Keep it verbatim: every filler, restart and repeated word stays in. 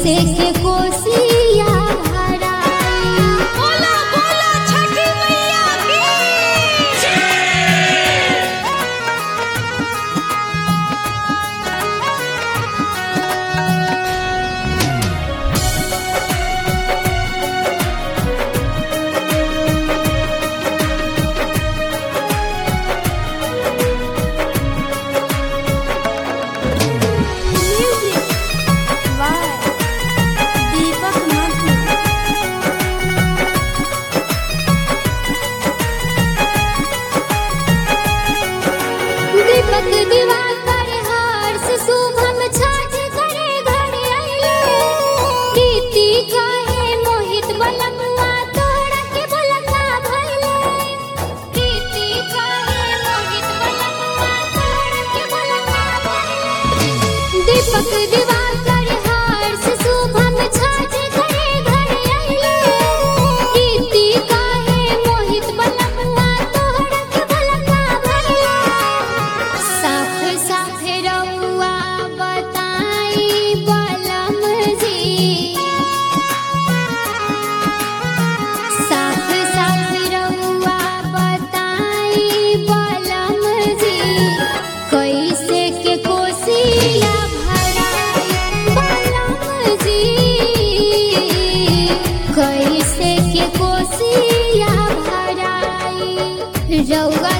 कैसे के कोसिया भराई। बोला बोला छठी मैया की दीपक दिवाकर हर्ष शुभम छाछ करे घरे आइले। प्रीति कहे मोहित बलमुआ तोहरा के भलका भइले। प्रीति कहे मोहित बलमुआ तोहरा के भलका भइले। दीपक दिवाकर हर्ष शुभम छाछ करे घरे आइले। प्रीति कहे मोहित बलमुआ तोहरा के भलका भइले। साफ साफ रउआ बताई बलम जी। साफ साफ रउआ बताई बलम जी। कैसे के कोसिया भराई बलम जी। कैसे के कोसिया भराई रउआ